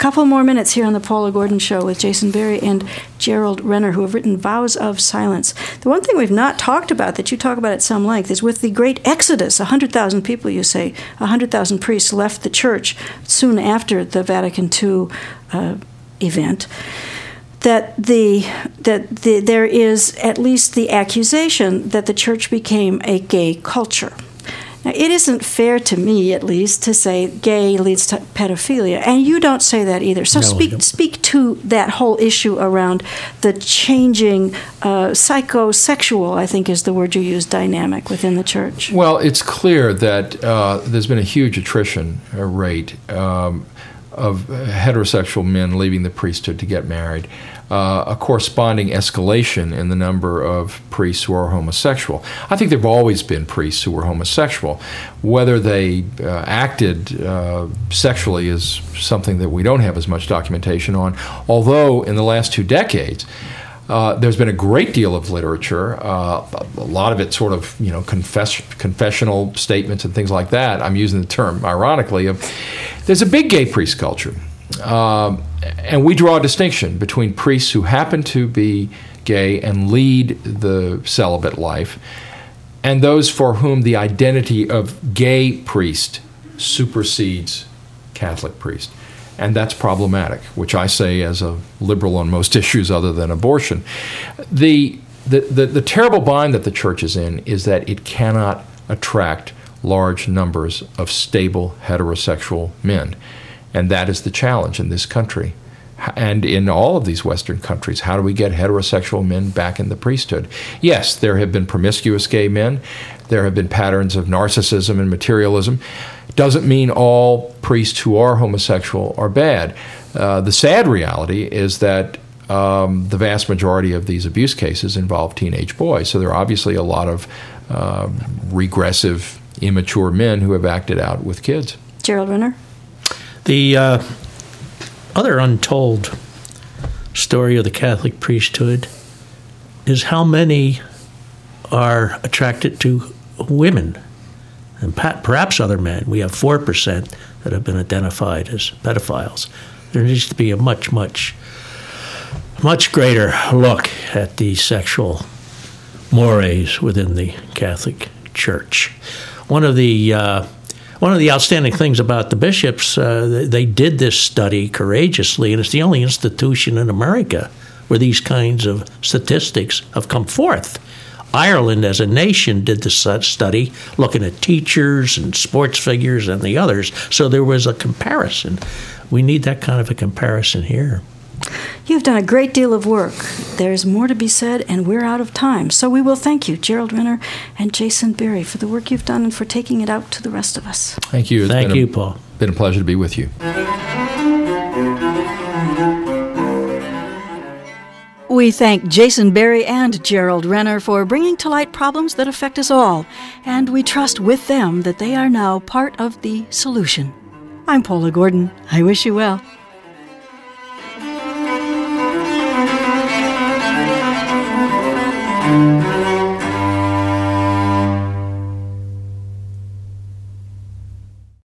couple more minutes here on the Paula Gordon Show with Jason Berry and Gerald Renner, who have written Vows of Silence. The one thing we've not talked about, that you talk about at some length, is with the great exodus, 100,000 people, you say, 100,000 priests left the church soon after the Vatican II event, that there is at least the accusation that the church became a gay culture. Now, it isn't fair to me, at least, to say gay leads to pedophilia, and you don't say that either. So speak to that whole issue around the changing psychosexual, I think is the word you use, dynamic within the church. Well, it's clear that there's been a huge attrition rate of heterosexual men leaving the priesthood to get married, a corresponding escalation in the number of priests who are homosexual. I think there have always been priests who were homosexual. Whether they acted sexually is something that we don't have as much documentation on, although in the last 2 decades, there's been a great deal of literature, a lot of it sort of, confessional statements and things like that. I'm using the term ironically. There's a big gay priest culture, and we draw a distinction between priests who happen to be gay and lead the celibate life, and those for whom the identity of gay priest supersedes Catholic priest. And that's problematic, which I say as a liberal on most issues other than abortion. The terrible bind that the church is in is that it cannot attract large numbers of stable heterosexual men. And that is the challenge in this country. And in all of these Western countries, how do we get heterosexual men back in the priesthood? Yes, there have been promiscuous gay men. There have been patterns of narcissism and materialism. Doesn't mean all priests who are homosexual are bad. The sad reality is that the vast majority of these abuse cases involve teenage boys. So there are obviously a lot of regressive, immature men who have acted out with kids. Gerald Renner? The other untold story of the Catholic priesthood is how many are attracted to women and perhaps other men. We have 4% that have been identified as pedophiles. There needs to be a much, much, much greater look at the sexual mores within the Catholic Church. One of the outstanding things about the bishops, they did this study courageously, and it's the only institution in America where these kinds of statistics have come forth. Ireland, as a nation, did the study, looking at teachers and sports figures and the others, so there was a comparison. We need that kind of a comparison here. You've done a great deal of work. There's more to be said, and we're out of time. So we will thank you, Gerald Renner and Jason Berry, for the work you've done and for taking it out to the rest of us. Thank you. Thank you, Paul. It's been a pleasure to be with you. We thank Jason Berry and Gerald Renner for bringing to light problems that affect us all, and we trust with them that they are now part of the solution. I'm Paula Gordon. I wish you well.